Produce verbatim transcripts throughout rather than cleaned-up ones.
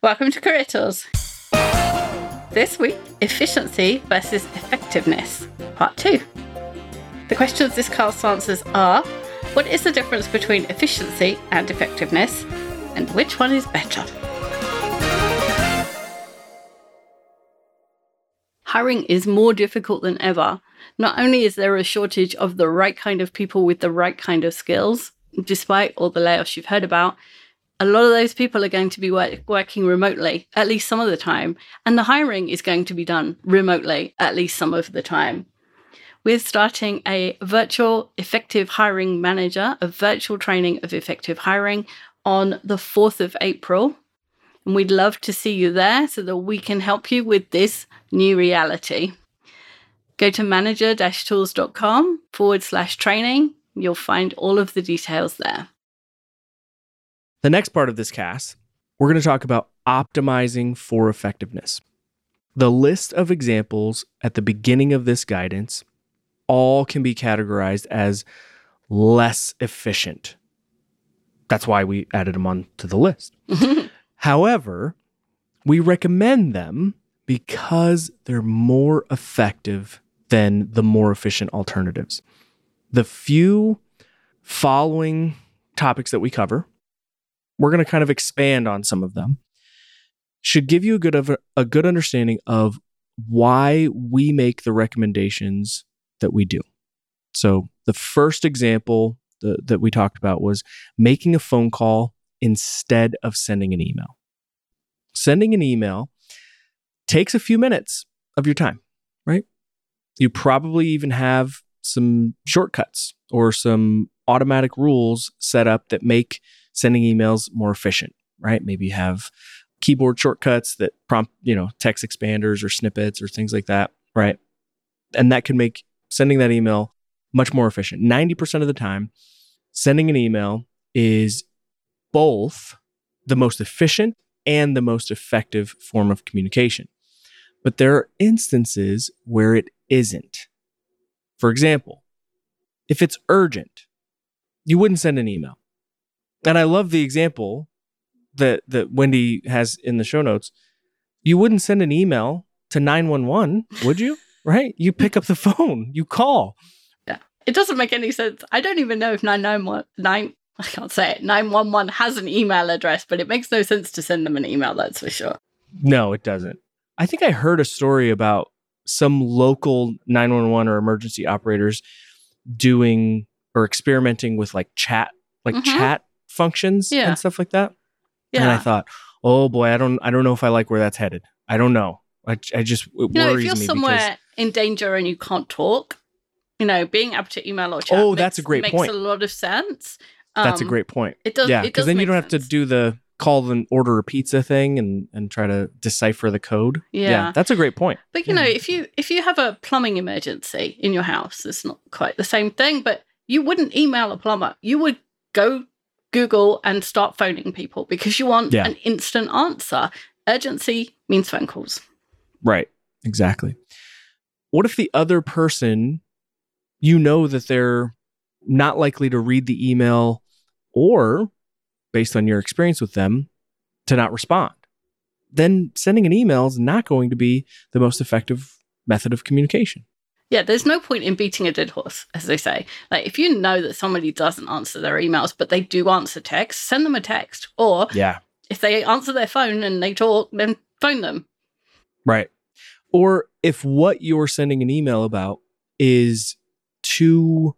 Welcome to Career Tools. This week, efficiency versus effectiveness, part two. The questions this cast answers are, what is the difference between efficiency and effectiveness, and which one is better? Hiring is more difficult than ever. Not only is there a shortage of the right kind of people with the right kind of skills, despite all the layoffs you've heard about, a lot of those people are going to be work- working remotely, at least some of the time. And the hiring is going to be done remotely, at least some of the time. We're starting a virtual effective hiring manager, a virtual training of effective hiring on the fourth of April. And we'd love to see you there so that we can help you with this new reality. Go to manager-tools.com forward slash training. You'll find all of the details there. The next part of this cast, we're going to talk about optimizing for effectiveness. The list of examples at the beginning of this guidance all can be categorized as less efficient. That's why we added them onto the list. However, we recommend them because they're more effective than the more efficient alternatives. The few following topics that we cover, we're going to kind of expand on some of them, should give you a good of a, a good understanding of why we make the recommendations that we do. So the first example the, that we talked about was making a phone call instead of sending an email. Sending an email takes a few minutes of your time, right? You probably even have some shortcuts or some automatic rules set up that make sending emails more efficient, right? Maybe you have keyboard shortcuts that prompt, you know, text expanders or snippets or things like that, right? And that can make sending that email much more efficient. ninety percent of the time, sending an email is both the most efficient and the most effective form of communication. But there are instances where it isn't. For example, if it's urgent, you wouldn't send an email. And I love the example that, that Wendy has in the show notes. You wouldn't send an email to nine one one, would you? Right? You pick up the phone, you call. Yeah. It doesn't make any sense. I don't even know if nine nine one, nine, I can't say it, nine one one has an email address, but it makes no sense to send them an email, that's for sure. No, it doesn't. I think I heard a story about some local nine one one or emergency operators doing or experimenting with like chat, like mm-hmm. chat functions yeah. and stuff like that. Yeah. And I thought, oh boy, I don't, I don't know if I like where that's headed. I don't know. I, I just, it you know, worries me. If you're somewhere because, in danger and you can't talk, you know, being able to email or chat oh, makes, that's a great makes point. a lot of sense. Um, that's a great point. It does. Yeah. Because then you don't sense. have to do the call and order a pizza thing and, and try to decipher the code. Yeah. yeah that's a great point. But you yeah. know, if you, if you have a plumbing emergency in your house, it's not quite the same thing, but you wouldn't email a plumber. You would go Google and start phoning people because you want yeah. an instant answer. Urgency means phone calls. Right. Exactly. What if the other person, you know that they're not likely to read the email or, based on your experience with them, to not respond? Then sending an email is not going to be the most effective method of communication. Yeah, there's no point in beating a dead horse, as they say. Like, if you know that somebody doesn't answer their emails, but they do answer text, send them a text. Or yeah. if they answer their phone and they talk, then phone them. Right. Or if what you're sending an email about is too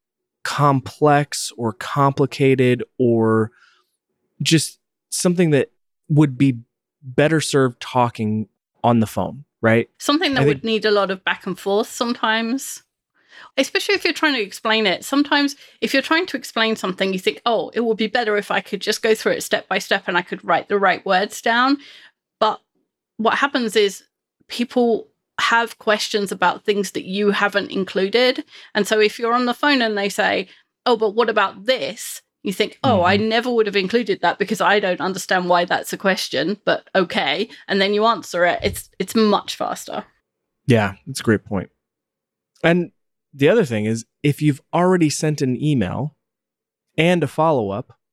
complex or complicated or just something that would be better served talking on the phone. Right? Something that I would think, need a lot of back and forth sometimes, especially if you're trying to explain it. Sometimes if you're trying to explain something, you think, oh, it would be better if I could just go through it step by step and I could write the right words down. But what happens is people have questions about things that you haven't included. And so if you're on the phone and they say, oh, but what about this? You think, oh, mm-hmm. I never would have included that because I don't understand why that's a question, but okay. And then you answer it. It's it's much faster. Yeah, that's a great point. And the other thing is, if you've already sent an email and a follow-up,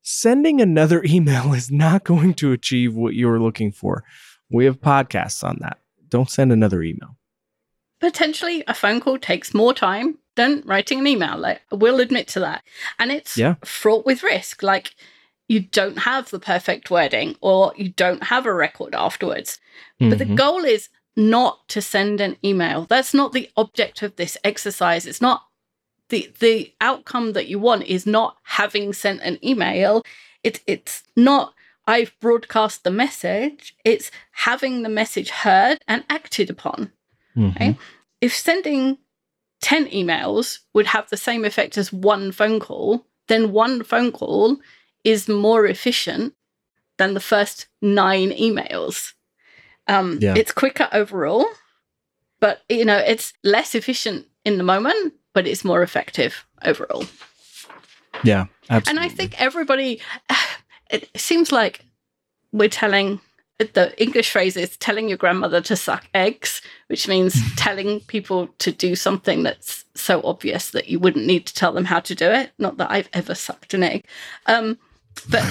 sending another email is not going to achieve what you're looking for. We have podcasts on that. Don't send another email. Potentially, a phone call takes more time than writing an email. Like, we'll admit to that. And it's yeah. fraught with risk. Like, you don't have the perfect wording or you don't have a record afterwards. Mm-hmm. But the goal is not to send an email. That's not the object of this exercise. It's not the the outcome that you want is not having sent an email. It, it's not I've broadcast the message. It's having the message heard and acted upon. Mm-hmm. Right? If sending ten emails would have the same effect as one phone call, then one phone call is more efficient than the first nine emails. Um, yeah. It's quicker overall, but you know, it's less efficient in the moment, but it's more effective overall. Yeah, absolutely. And I think everybody, it seems like we're telling, the English phrase is telling your grandmother to suck eggs, which means telling people to do something that's so obvious that you wouldn't need to tell them how to do it. Not that I've ever sucked an egg. Um, but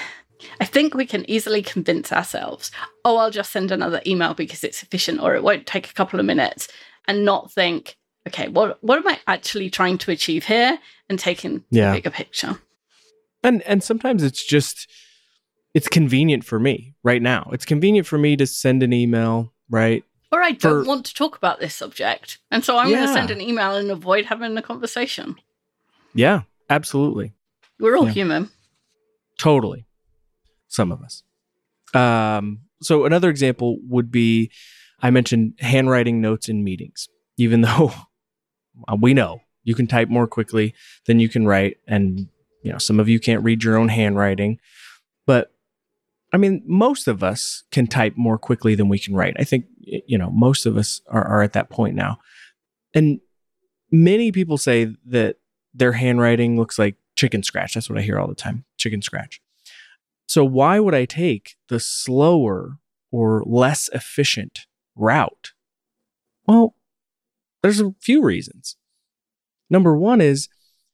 I think we can easily convince ourselves, oh, I'll just send another email because it's efficient or it won't take a couple of minutes, and not think, okay, what what am I actually trying to achieve here, and taking yeah. the bigger picture. And and sometimes it's just, it's convenient for me right now. It's convenient for me to send an email, right? Or I don't for, want to talk about this subject. And so I'm yeah. going to send an email and avoid having a conversation. Yeah, absolutely. We're all yeah. human. Totally. Some of us. Um, so another example would be, I mentioned handwriting notes in meetings, even though we know you can type more quickly than you can write. And, you know, some of you can't read your own handwriting, but I mean, most of us can type more quickly than we can write. I think, you know, most of us are, are at that point now. And many people say that their handwriting looks like chicken scratch. That's what I hear all the time, chicken scratch. So why would I take the slower or less efficient route? Well, there's a few reasons. Number one is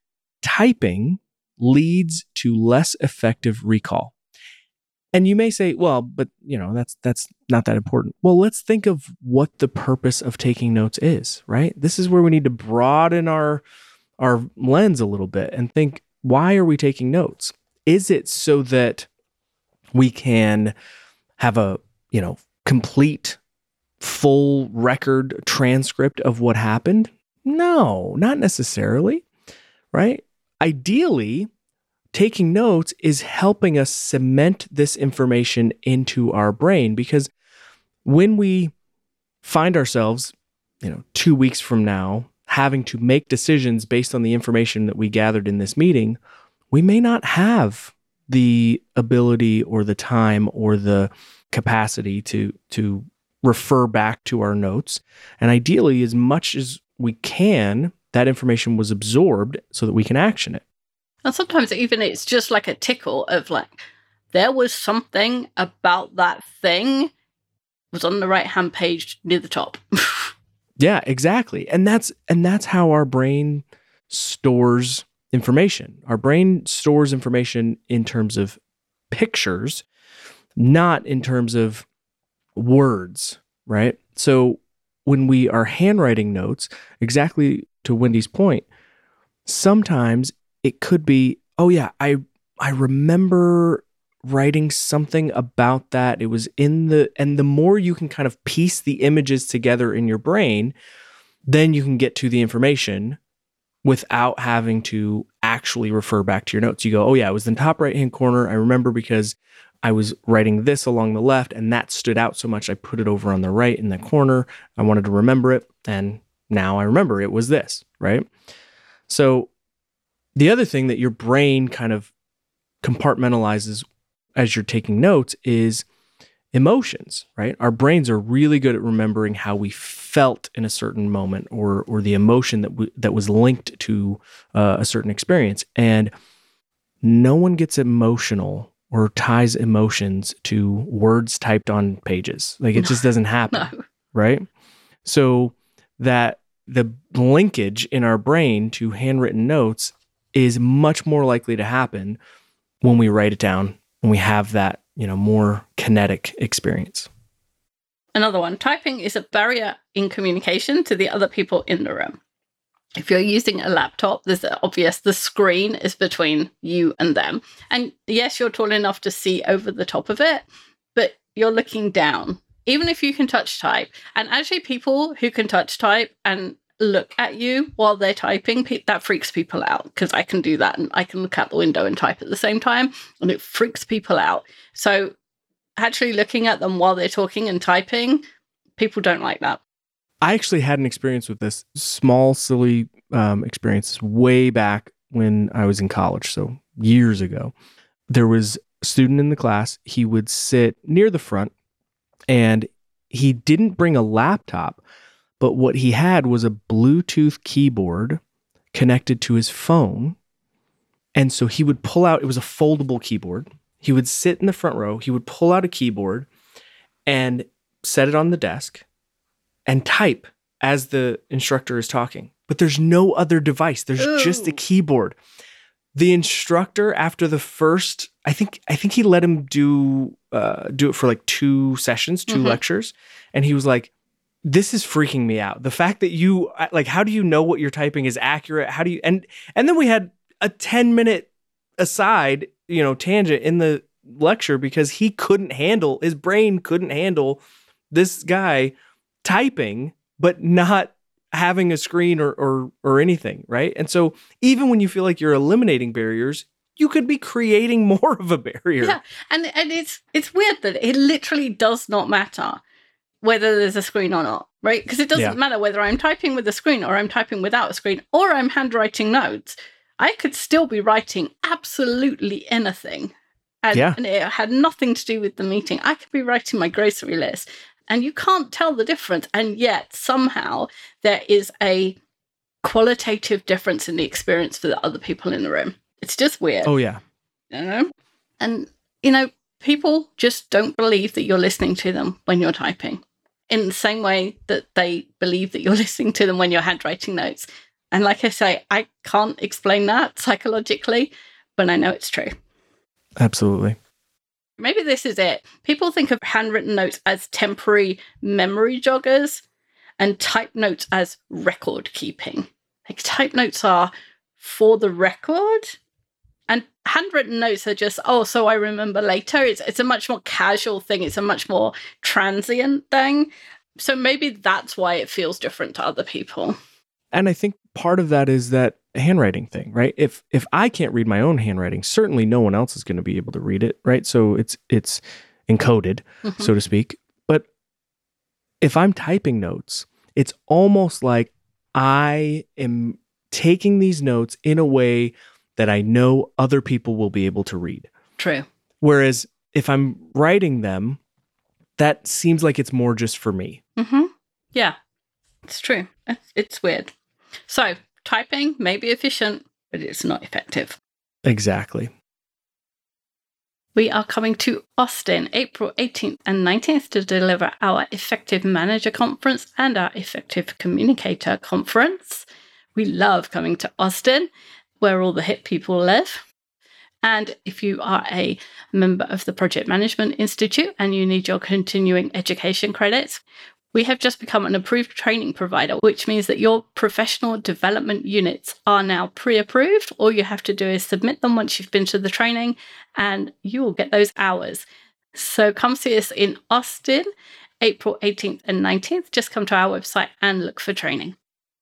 typing leads to less effective recall. And you may say, well, but you know, that's that's not that important. Well, let's think of what the purpose of taking notes is, right? This is where we need to broaden our our lens a little bit and think, why are we taking notes? Is it so that we can have a, you know, complete, full record transcript of what happened? No, not necessarily, right? Ideally, taking notes is helping us cement this information into our brain, because when we find ourselves, you know, two weeks from now, having to make decisions based on the information that we gathered in this meeting, we may not have the ability or the time or the capacity to, to refer back to our notes. And ideally, as much as we can, that information was absorbed so that we can action it. And sometimes even it's just like a tickle of like, there was something about that thing was on the right-hand page near the top. Yeah, exactly. And that's and that's how our brain stores information. Our brain stores information in terms of pictures, not in terms of words, right? So when we are handwriting notes, exactly to Wendy's point, sometimes it could be, oh yeah, I I remember writing something about that. It was in the, and the more you can kind of piece the images together in your brain, then you can get to the information without having to actually refer back to your notes. You go, oh yeah, it was in the top right-hand corner. I remember because I was writing this along the left and that stood out so much, I put it over on the right in the corner. I wanted to remember it, and now I remember it was this, right? So the other thing that your brain kind of compartmentalizes as you're taking notes is emotions, right? Our brains are really good at remembering how we felt in a certain moment, or or the emotion that we, that was linked to uh, a certain experience. And no one gets emotional or ties emotions to words typed on pages. Like it just doesn't happen, no. Right? So that the linkage in our brain to handwritten notes is much more likely to happen when we write it down, when we have that, you know, more kinetic experience. Another one, typing is a barrier in communication to the other people in the room. If you're using a laptop, there's obvious the screen is between you and them. And yes, you're tall enough to see over the top of it, but you're looking down. Even if you can touch type, and actually people who can touch type and look at you while they're typing, that freaks people out, because I can do that and I can look out the window and type at the same time, and it freaks people out. So actually looking at them while they're talking and typing, people don't like that. I actually had an experience with this, small, silly um, experience way back when I was in college, so years ago. There was a student in the class. He would sit near the front, and he didn't bring a laptop, but what he had was a Bluetooth keyboard connected to his phone. And so he would pull out, it was a foldable keyboard. He would sit in the front row, he would pull out a keyboard and set it on the desk and type as the instructor is talking. But there's no other device. There's Ooh. just a keyboard. The instructor, after the first, I think I think he let him do uh, do it for like two sessions, two mm-hmm. lectures. And he was like, this is freaking me out. The fact that you, like, how do you know what you're typing is accurate? How do you, and and then we had a ten minute aside, you know, tangent in the lecture because he couldn't handle, his brain couldn't handle this guy typing, but not having a screen or, or, or anything, right? And so even when you feel like you're eliminating barriers, you could be creating more of a barrier. Yeah, and, and it's it's weird that it literally does not matter whether there's a screen or not, right? Because it doesn't yeah. matter whether I'm typing with a screen or I'm typing without a screen or I'm handwriting notes. I could still be writing absolutely anything. And, yeah. and it had nothing to do with the meeting. I could be writing my grocery list and you can't tell the difference. And yet somehow there is a qualitative difference in the experience for the other people in the room. It's just weird. Oh, yeah. You know? And, you know, people just don't believe that you're listening to them when you're typing, in the same way that they believe that you're listening to them when you're handwriting notes. And like I say, I can't explain that psychologically, but I know it's true. Absolutely. Maybe this is it. People think of handwritten notes as temporary memory joggers and type notes as record keeping. Like, type notes are for the record, and handwritten notes are just, oh, so I remember later. It's it's a much more casual thing. It's a much more transient thing. So maybe that's why it feels different to other people. And I think part of that is that handwriting thing, right? If if I can't read my own handwriting, certainly no one else is going to be able to read it, right? So it's it's encoded, mm-hmm. so to speak. But if I'm typing notes, it's almost like I am taking these notes in a way that I know other people will be able to read. True. Whereas if I'm writing them, that seems like it's more just for me. Mm-hmm. Yeah, it's true. It's, it's weird. So typing may be efficient, but it's not effective. Exactly. We are coming to Austin, April eighteenth and nineteenth, to deliver our Effective Manager Conference and our Effective Communicator Conference. We love coming to Austin, where all the hip people live. And if you are a member of the Project Management Institute and you need your continuing education credits, we have just become an approved training provider, which means that your professional development units are now pre-approved. All you have to do is submit them once you've been to the training, and you will get those hours. So come see us in Austin, April eighteenth and nineteenth. Just come to our website and look for training.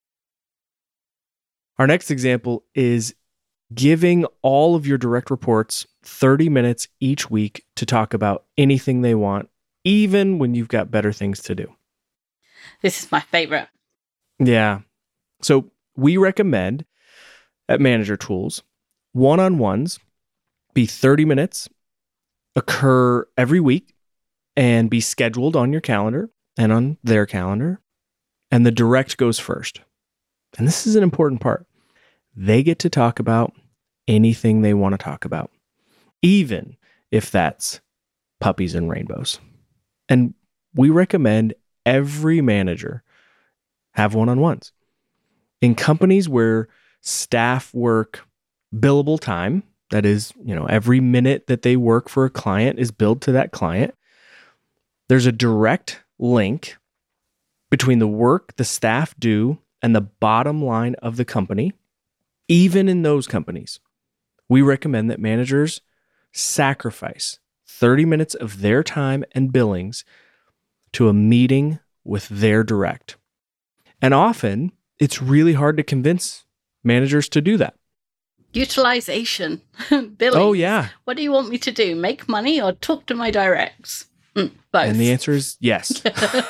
Our next example is giving all of your direct reports thirty minutes each week to talk about anything they want, even when you've got better things to do. This is my favorite. Yeah. So we recommend at Manager Tools, one-on-ones be thirty minutes, occur every week, and be scheduled on your calendar and on their calendar. And the direct goes first. And this is an important part. They get to talk about anything they want to talk about, even if that's puppies and rainbows. And we recommend every manager have one-on-ones. In companies where staff work billable time, That is, you know, every minute that they work for a client is billed to that client. There's a direct link between the work the staff do and the bottom line of the company. Even in those companies, we recommend that managers sacrifice thirty minutes of their time and billings to a meeting with their direct. And often, it's really hard to convince managers to do that. Utilization. Billings. Oh, yeah. What do you want me to do? Make money or talk to my directs? Mm, both. And the answer is yes.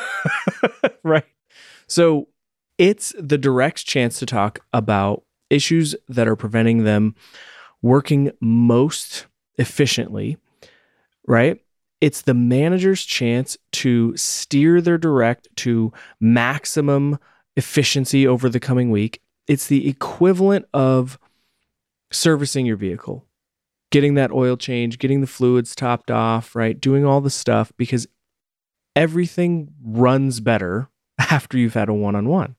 Right. So it's the direct's chance to talk about issues that are preventing them working most efficiently, right? It's the manager's chance to steer their direct to maximum efficiency over the coming week. It's the equivalent of servicing your vehicle, getting that oil change, getting the fluids topped off, right? Doing all the stuff, because everything runs better after you've had a one-on-one.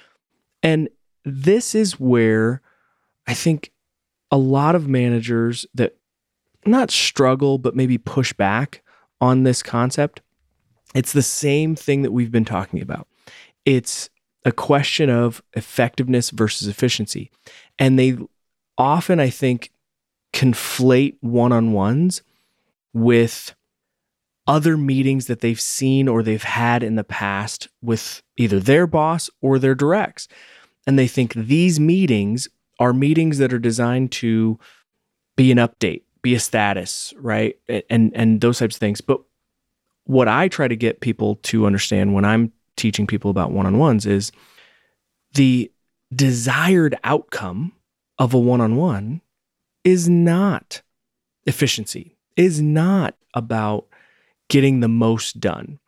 And this is where I think a lot of managers that not struggle, but maybe push back on this concept. It's the same thing that we've been talking about. It's a question of effectiveness versus efficiency. And they often, I think, conflate one-on-ones with other meetings that they've seen or they've had in the past with either their boss or their directs. And they think these meetings are meetings that are designed to be an update, be a status, right? And, and those types of things. But what I try to get people to understand when I'm teaching people about one-on-ones is the desired outcome of a one-on-one is not efficiency, is not about getting the most done.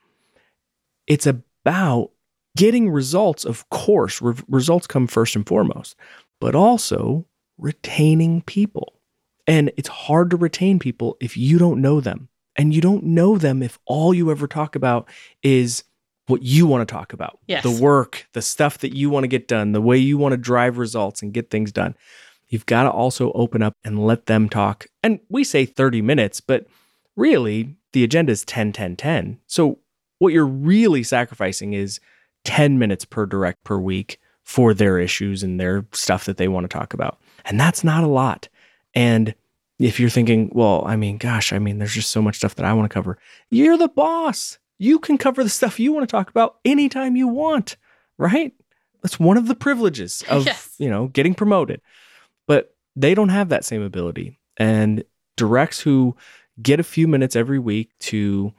It's about getting results, of course. Re- results come first and foremost, but also retaining people. And it's hard to retain people if you don't know them. And you don't know them if all you ever talk about is what you want to talk about. Yes. The work, the stuff that you want to get done, the way you want to drive results and get things done. You've got to also open up and let them talk. And we say thirty minutes, but really the agenda is ten, ten, ten. So what you're really sacrificing is ten minutes per direct per week for their issues and their stuff that they want to talk about. And that's not a lot. And if you're thinking, well, I mean, gosh, I mean, there's just so much stuff that I want to cover. You're the boss. You can cover the stuff you want to talk about anytime you want, right? That's one of the privileges of, yes. you know, getting promoted. But they don't have that same ability. And directs who get a few minutes every week to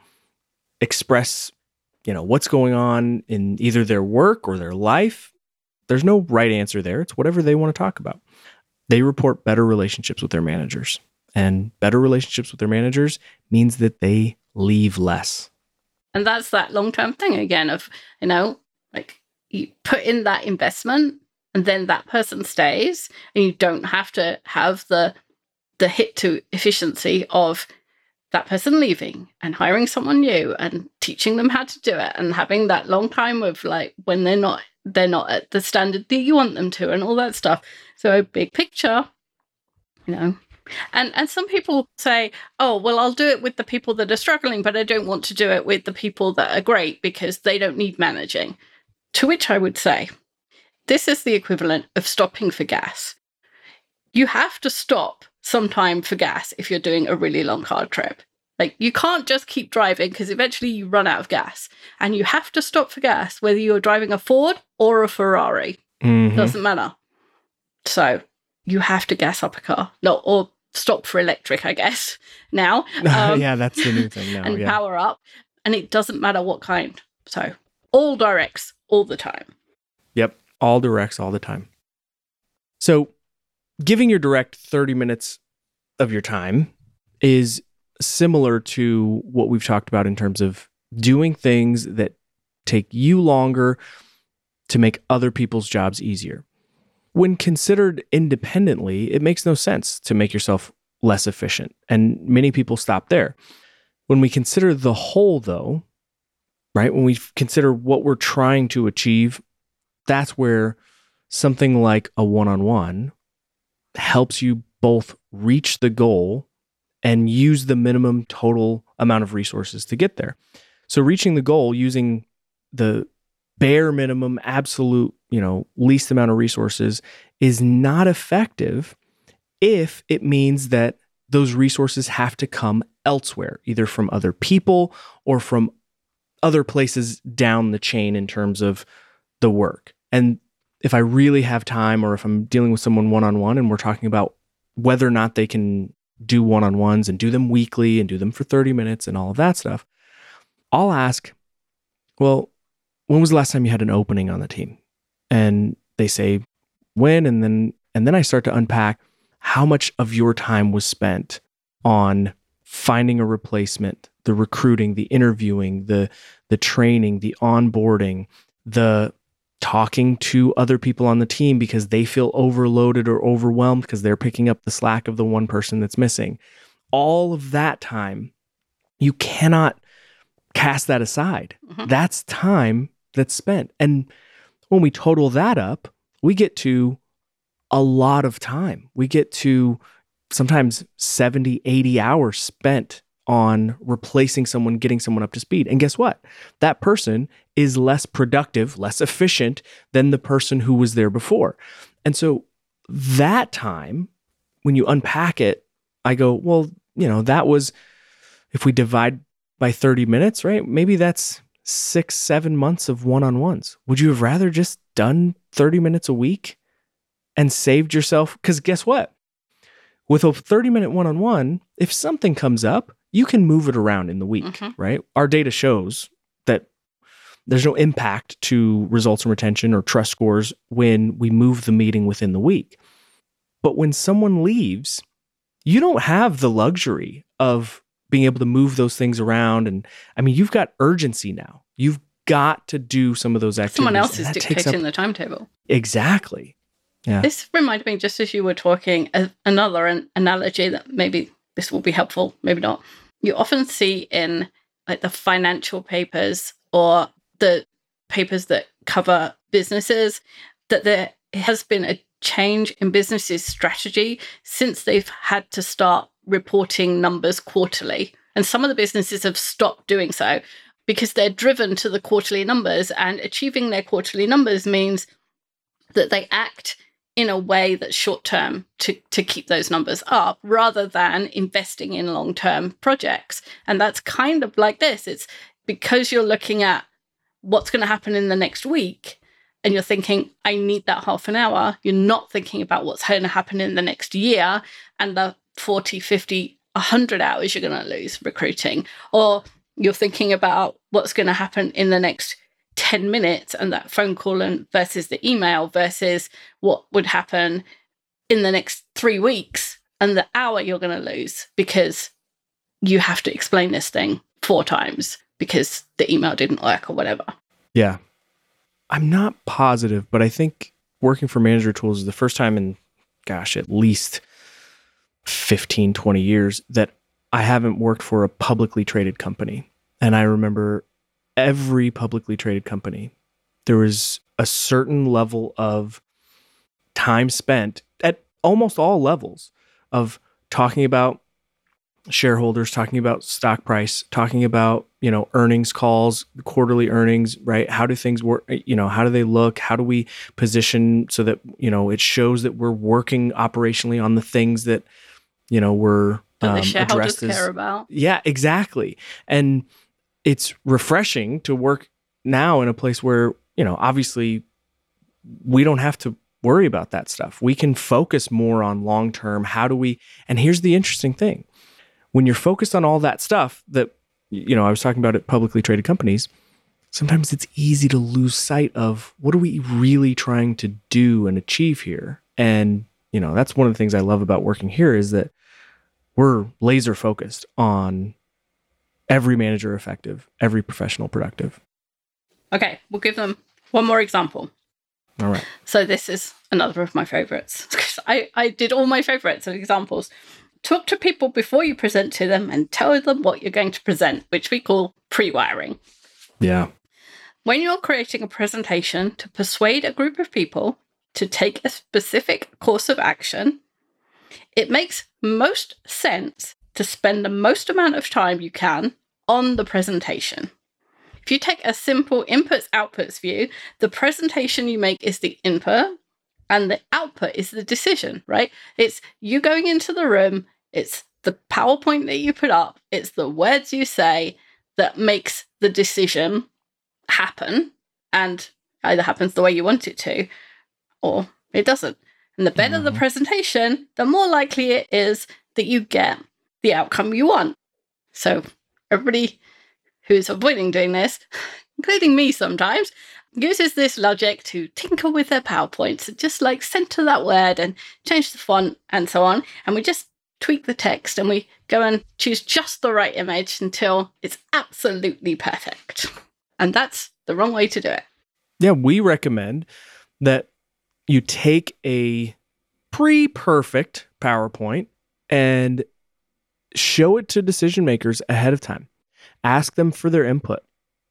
express, you know, what's going on in either their work or their life, there's no right answer there. It's whatever they want to talk about. They report better relationships with their managers. And better relationships with their managers means that they leave less. And that's that long-term thing again of, you know, like you put in that investment and then that person stays and you don't have to have the the hit to efficiency of that person leaving and hiring someone new and teaching them how to do it and having that long time of like when they're not they're not at the standard that you want them to and all that stuff. So big picture, you know. And and some people say, oh, well, I'll do it with the people that are struggling, but I don't want to do it with the people that are great because they don't need managing. To which I would say, this is the equivalent of stopping for gas. You have to stop sometime for gas if you're doing a really long car trip. Like you can't just keep driving because eventually you run out of gas. And you have to stop for gas whether you're driving a Ford or a Ferrari. Mm-hmm. Doesn't matter. So you have to gas up a car. No, or stop for electric, I guess, now. Um, yeah, that's the new thing now. And yeah. power up. And it doesn't matter what kind. So all directs, all the time. Yep, all directs, all the time. So giving your direct thirty minutes of your time is similar to what we've talked about in terms of doing things that take you longer to make other people's jobs easier. When considered independently, it makes no sense to make yourself less efficient. And many people stop there. When we consider the whole, though, right, when we consider what we're trying to achieve, that's where something like a one-on-one helps you both reach the goal and use the minimum total amount of resources to get there. So reaching the goal using the bare minimum, absolute, you know, least amount of resources is not effective if it means that those resources have to come elsewhere, either from other people or from other places down the chain in terms of the work. And if I really have time, or if I'm dealing with someone one-on-one and we're talking about whether or not they can do one-on-ones and do them weekly and do them for thirty minutes and all of that stuff, I'll ask, well, when was the last time you had an opening on the team? And they say, when? And then, and then I start to unpack how much of your time was spent on finding a replacement, the recruiting, the interviewing, the, the training, the onboarding, the talking to other people on the team because they feel overloaded or overwhelmed because they're picking up the slack of the one person that's missing. All of that time, you cannot cast that aside. Mm-hmm. That's time that's spent. And when we total that up, we get to a lot of time. We get to sometimes seventy, eighty hours spent on replacing someone, getting someone up to speed. And guess what? That person is less productive, less efficient than the person who was there before. And so that time, when you unpack it, I go, well, you know, that was, if we divide by thirty minutes, right? Maybe that's six, seven months of one-on-ones. Would you have rather just done thirty minutes a week and saved yourself? Because guess what? With a thirty minute one-on-one, if something comes up, you can move it around in the week, mm-hmm. right? Our data shows that there's no impact to results and retention or trust scores when we move the meeting within the week. But when someone leaves, you don't have the luxury of being able to move those things around. And I mean, you've got urgency now. You've got to do some of those activities. Someone else is dictating up... the timetable. Exactly. Yeah. This reminded me, just as you were talking, uh, another an analogy that maybe this will be helpful, maybe not. You often see in like the financial papers or the papers that cover businesses that there has been a change in businesses' strategy since they've had to start reporting numbers quarterly. And some of the businesses have stopped doing so because they're driven to the quarterly numbers, and achieving their quarterly numbers means that they act in a way that's short-term to, to keep those numbers up rather than investing in long-term projects. And that's kind of like this. It's because you're looking at what's going to happen in the next week and you're thinking, I need that half an hour. You're not thinking about what's going to happen in the next year and the forty, fifty, one hundred hours you're going to lose recruiting. Or you're thinking about what's going to happen in the next ten minutes and that phone call and versus the email versus what would happen in the next three weeks and the hour you're going to lose because you have to explain this thing four times because the email didn't work or whatever. Yeah. I'm not positive, but I think working for Manager Tools is the first time in, gosh, at least fifteen, twenty years that I haven't worked for a publicly traded company. And I remember every publicly traded company, there was a certain level of time spent at almost all levels of talking about shareholders, talking about stock price, talking about, you know, earnings calls, quarterly earnings, right? How do things work? You know, how do they look? How do we position so that, you know, it shows that we're working operationally on the things that, you know, we're um, the shareholders addressed as, care about. Yeah, exactly. And it's refreshing to work now in a place where, you know, obviously we don't have to worry about that stuff. We can focus more on long-term. How do we, and here's the interesting thing. When you're focused on all that stuff that, you know, I was talking about at publicly traded companies, sometimes it's easy to lose sight of what are we really trying to do and achieve here. And, you know, that's one of the things I love about working here is that we're laser focused on every manager effective, every professional productive. Okay, we'll give them one more example. All right. So this is another of my favorites. I, I did all my favorites and examples. Talk to people before you present to them and tell them what you're going to present, which we call pre-wiring. Yeah. When you're creating a presentation to persuade a group of people to take a specific course of action, it makes most sense to spend the most amount of time you can on the presentation. If you take a simple inputs-outputs view, the presentation you make is the input and the output is the decision, right? It's you going into the room, it's the PowerPoint that you put up, it's the words you say that makes the decision happen, and either happens the way you want it to or it doesn't. And the better mm-hmm. the presentation, the more likely it is that you get the outcome you want. So everybody who's avoiding doing this, including me sometimes, uses this logic to tinker with their PowerPoints and just like center that word and change the font and so on. And we just tweak the text and we go and choose just the right image until it's absolutely perfect. And that's the wrong way to do it. Yeah, we recommend that you take a pre-perfect PowerPoint and show it to decision makers ahead of time. Ask them for their input.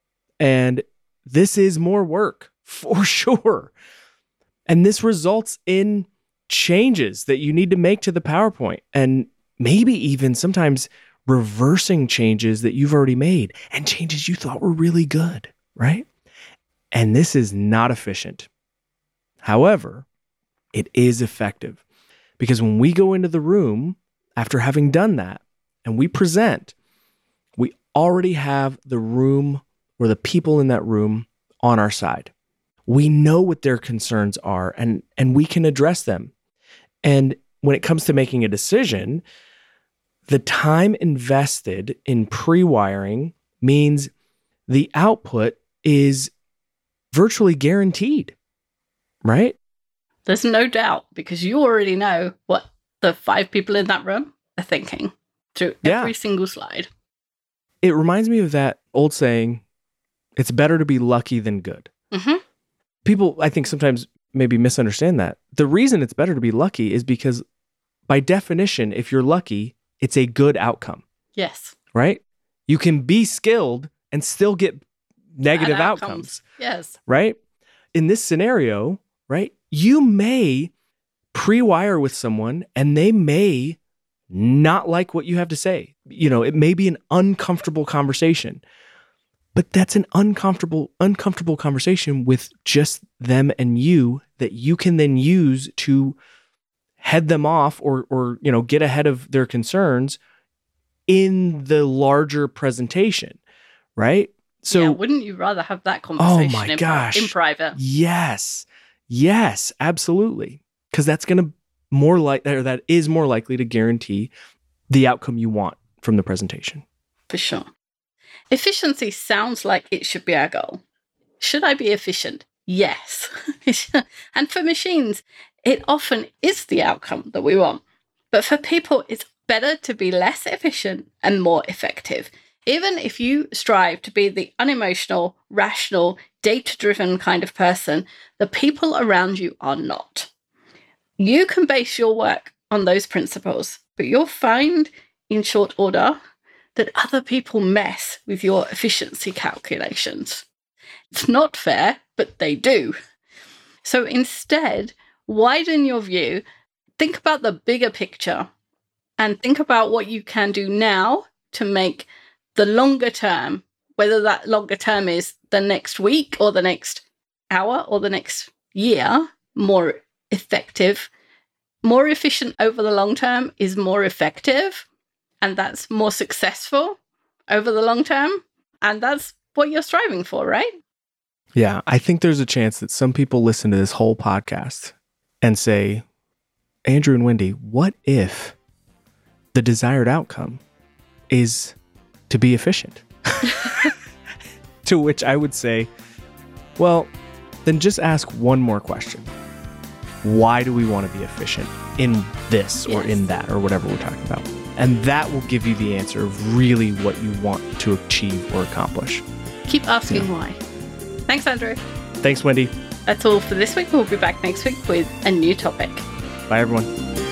And this is more work, for sure. And this results in changes that you need to make to the PowerPoint, and maybe even sometimes reversing changes that you've already made and changes you thought were really good, right? And this is not efficient. However, it is effective, because when we go into the room after having done that and we present, we already have the room or the people in that room on our side. We know what their concerns are, and, and we can address them. And when it comes to making a decision, the time invested in pre-wiring means the output is virtually guaranteed, right? There's no doubt, because you already know what the five people in that room are thinking through every yeah. single slide. It reminds me of that old saying, it's better to be lucky than good. Mm-hmm. People, I think, sometimes maybe misunderstand that. The reason it's better to be lucky is because, by definition, if you're lucky, it's a good outcome. Yes. Right? You can be skilled and still get negative Bad outcomes. outcomes. Yes. Right? In this scenario, right, you may pre-wire with someone and they may not like what you have to say. You know, it may be an uncomfortable conversation, but that's an uncomfortable, uncomfortable conversation with just them and you that you can then use to head them off or, or, you know, get ahead of their concerns in the larger presentation, right? So yeah, wouldn't you rather have that conversation oh my in, gosh. in private? Yes. Yes, absolutely. Because that's going to more like, or that is more likely to guarantee the outcome you want from the presentation. For sure. Efficiency sounds like it should be our goal. Should I be efficient? Yes. And for machines, it often is the outcome that we want. But for people, it's better to be less efficient and more effective. Even if you strive to be the unemotional, rational, data-driven kind of person, the people around you are not. You can base your work on those principles, but you'll find in short order that other people mess with your efficiency calculations. It's not fair, but they do. So instead, widen your view, think about the bigger picture, and think about what you can do now to make the longer term, whether that longer term is the next week or the next hour or the next year, more effective. More efficient over the long term is more effective, and that's more successful over the long term. And that's what you're striving for, right? Yeah, I think there's a chance that some people listen to this whole podcast and say, Andrew and Wendy, what if the desired outcome is to be efficient? To which I would say, well, then just ask one more question. Why do we want to be efficient in this or yes. in that or whatever we're talking about? And that will give you the answer of really what you want to achieve or accomplish. Keep asking yeah. why. Thanks, Andrew. Thanks, Wendy. That's all for this week. We'll be back next week with a new topic. Bye, everyone.